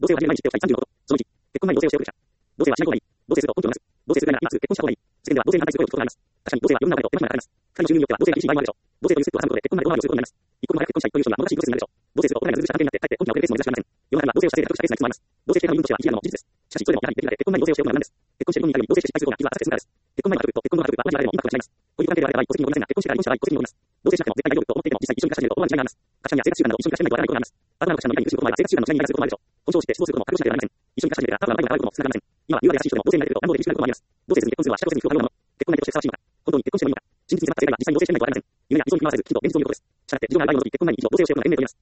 同性は始める前に知っておきたい32のこと。その1、結婚前に同性をしておく者。同性はしない方がいい。同性すると根拠がなく、同性するなら今すぐ結婚した方がいい。世間では同性に反対する声を聞くことがあります。確かに同性は世の中でと手間がかかります。二人の収入によっては同性が厳しい場合もあるでしょう。同性というセットを挟むことで結婚まで大回りをすることになります。一刻も早く結婚したいという人にはもどかしいプロセスになるでしょう。同性するとお互いのずるした関係になって、かえって大きな遅れるケースもいらっしゃいません。世の中には同性をした性で獲得したケースがいくつもあります。同性的な部分としては一理あるのも事実です。しかし、それでもやはりできるだけ結婚前に同性をしておくのは難です。結婚している本人以外に同性して失敗する方が実は浅瀬するからです。結婚前の家族と結婚後の家族は同じあれでもインパクトが違います。こういう関係であれば戸籍に載りませんが、結婚してから離婚した場合戸籍に載ります。同性しなくても絶対大丈夫と思っていても、実際一緒に暮らしていると思わぬ違いがあります。価値観や生活習慣など一緒に暮らしていないとわからないことがあります。パートナーの価値観のいかに苦しむこともあれば、生活習慣の違いに理解することもあるでしょう。婚姻して失踪することも覚悟しなければなりません。一緒に暮らし始めてからパートナーの態度が変わることも少なくありません。今は言うまで優しい人でも同性になれると乱暴で厳しくなることもあります。同性するに結婚するは社交性に空を頼むもの。結婚内としてふさわしいのか。本当に結婚してもいいのか。真実に迫った世界は実際に同性していないとわかりません。夢や理想に向わらず、きちんと現実を見ることです。したがって、事情がある場合を除き結婚前に一度同性をしておくのが賢明と言います。